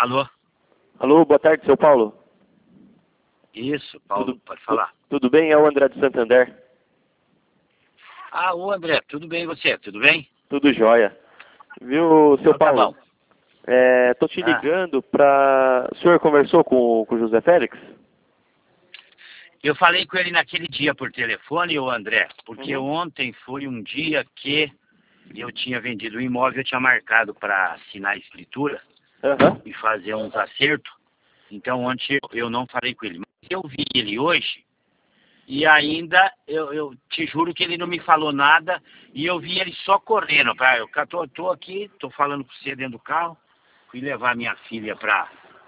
Alô? Alô, boa tarde, seu Paulo. Isso, Paulo, pode falar. Tudo bem? É o André de Santander. Ah, ô André, tudo bem e você? Tudo bem? Tudo jóia. Viu, seu Então tá Paulo? bom. Tô te Ah, ligando pra... O senhor conversou com o José Félix? eu falei com ele naquele dia por telefone, ô André, porque Uhum. ontem foi um dia que eu tinha vendido o imóvel, eu tinha marcado para assinar a escritura Aham. e fazer uns acertos. Então ontem eu não falei com ele. Mas eu vi ele hoje e ainda eu te juro que ele não me falou nada e eu vi ele só correndo. Eu tô aqui, tô falando com você dentro do carro, fui levar minha filha para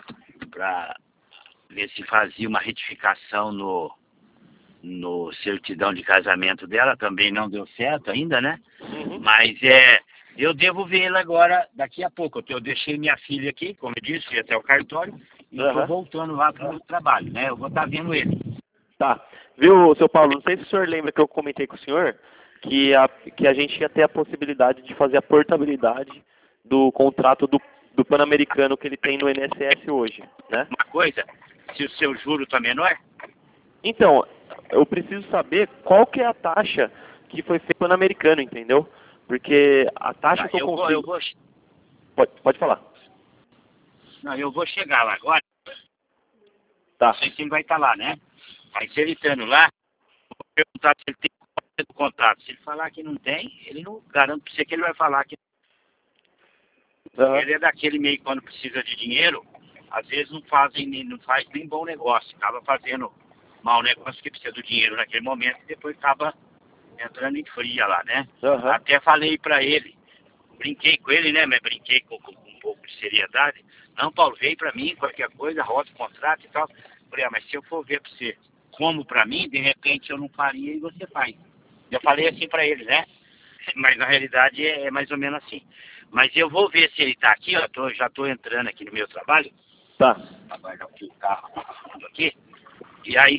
ver se fazia uma retificação no certidão de casamento dela, também não deu certo ainda, né? Uhum. Mas eu devo vê-la agora, daqui a pouco. Eu deixei minha filha aqui, como eu disse, fui até o cartório, e estou Aham. voltando lá para o meu trabalho, né? Eu vou estar vendo ele. Tá. Viu, seu Paulo, não sei se o senhor lembra que eu comentei com o senhor que a gente ia ter a possibilidade de fazer a portabilidade do contrato do Pan-Americano que ele tem no INSS hoje, né? Uma coisa, se o seu juro está menor, Então, eu preciso saber qual que é a taxa que foi feita no Pan-Americano, entendeu? Porque a taxa tá, que eu eu consigo... vou, Pode falar. não, eu vou chegar lá agora, não Tá. sei se ele vai estar lá, né? Mas se ele estando lá, eu vou perguntar se ele tem cópia do contrato. Se ele falar que não tem, ele não garanto para você que ele vai falar que Aham. ele é daquele meio que quando precisa de dinheiro, às vezes não faz nem bom negócio, acaba fazendo mau negócio que precisa do dinheiro naquele momento e depois acaba entrando em fria lá, né? Aham. Até falei pra ele, brinquei com ele, né? Mas brinquei com um pouco de seriedade. Não, Paulo, vem pra mim, qualquer coisa, roda o contrato e tal. Falei, mas se eu for ver pra você como pra mim, de repente eu não faria e você faz. Eu falei assim pra ele, né? Mas na realidade é mais ou menos assim. Mas eu vou ver se ele está aqui, ó, já estou entrando aqui no meu trabalho, Tá. aguardar aqui o carro aqui, e aí,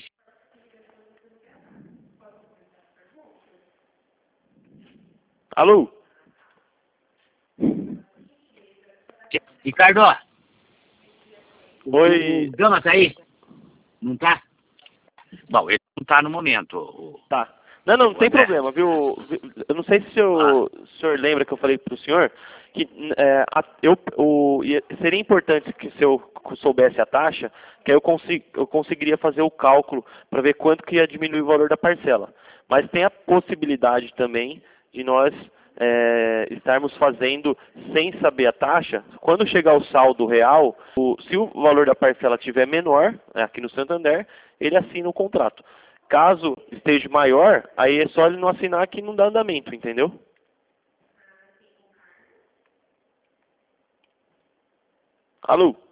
Alô? Ricardo, ó, o Oi. Gama tá aí? Não tá? Bom, ele não tá no momento, Tá. Não, não o tem André. problema, viu? Eu não sei se Ah, o senhor lembra que eu falei para o senhor que seria importante que se eu soubesse a taxa, que aí eu conseguiria fazer o cálculo para ver quanto que ia diminuir o valor da parcela. Mas tem a possibilidade também de nós estarmos fazendo sem saber a taxa. Quando chegar o saldo real, se o valor da parcela estiver menor, aqui no Santander, ele assina o contrato. Caso esteja maior, aí é só ele não assinar que não dá andamento, entendeu? Alô?